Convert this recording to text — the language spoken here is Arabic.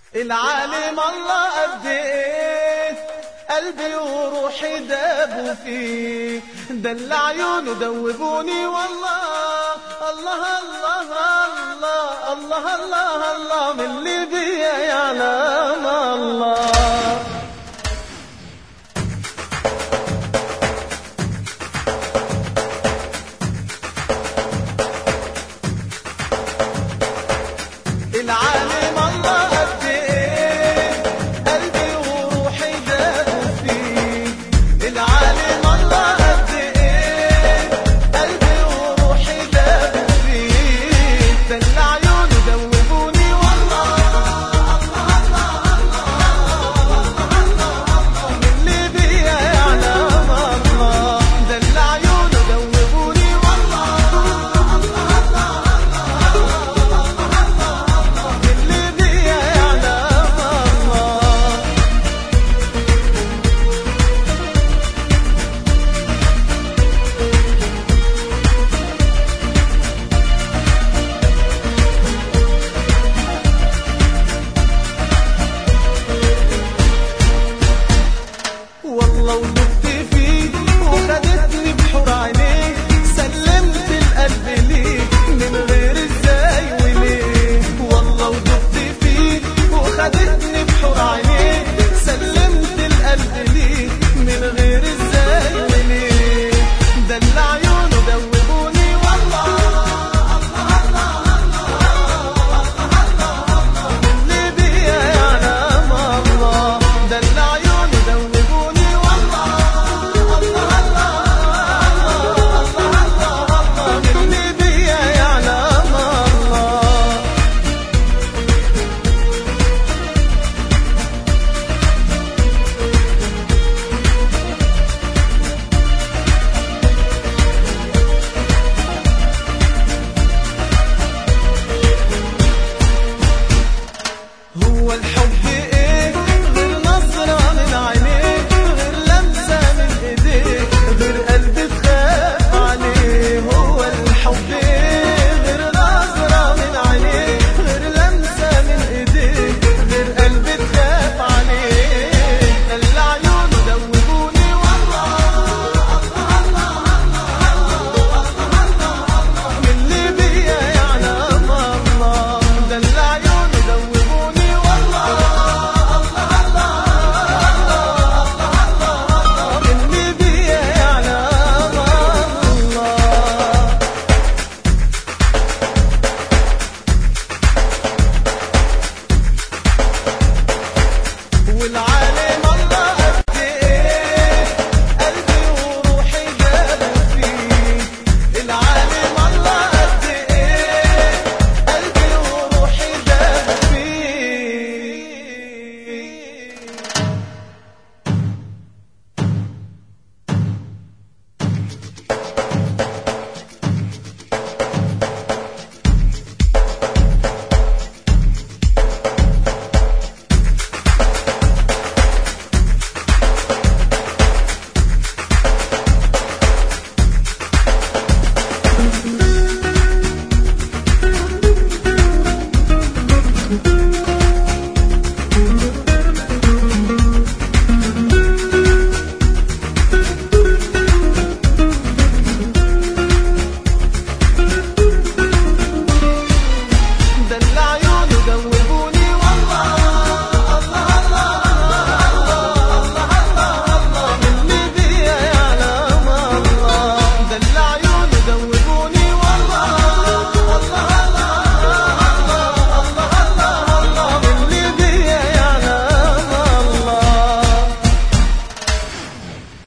العالم الله أديت قلبي وروحي دابوا فيه، دل عيونه دوبوني والله. الله الله الله الله الله الله من اللي بيا يعلم الله. العالم الله أديت قلبي وروحي دابوا فيه، العالم الله أديت قلبي وروحي دابوا فيه، دل عيونه دوبوني والله. الله الله الله من اللي بيا يعلم الله، دل عيونه دوبوني والله. والله ودقت فيه وخدتني بحور عينيه، سلمت القلب ليه من غير ازاي وليه. والله ودقت فيه وخدتني بحور عينيه، سلمت القلب ليه من غير ازاي وليه. دل عيونه دوبوني والله. الله الله الله من اللي بيا يعلم الله، دل عيونه دوبوني. هو الحب